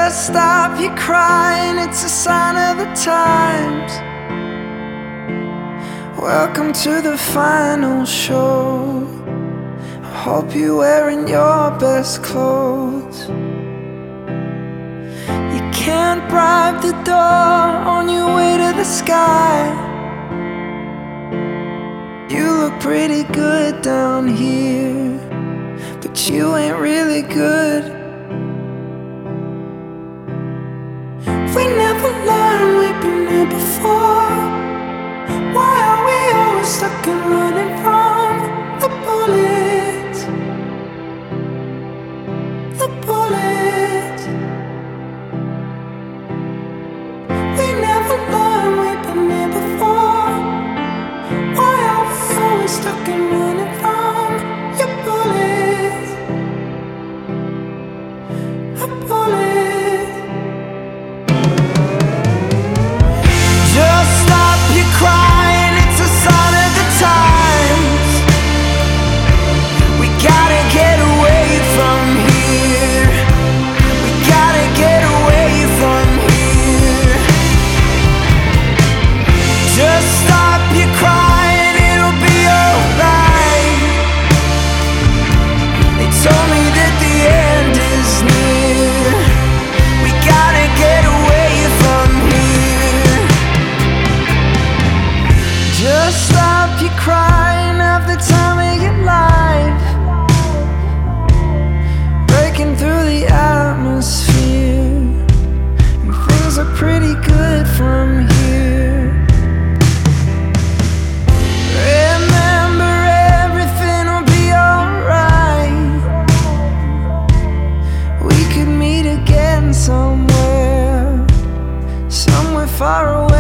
Just stop your crying, it's a sign of the times. Welcome to the final show. I hope you're wearing your best clothes. You can't bribe the door on your way to the sky. You look pretty good down here, but you ain't really good. We never learned, we've been here before. Why are we always stuck and running from the bullets? The bullets. We never learned, we've been here before. Why are we always stuck and running from your bullets? The bullets. Just stop your crying, it's a sign of the times. We gotta get away from here. We gotta get away from here. Just stop your crying, it'll be alright. They told me that the end is near. We gotta get away from here. Just stop your crying, have the time of your life. Breaking through the atmosphere, and things are pretty good from here. Remember, everything will be alright. We could meet again somewhere, somewhere far away.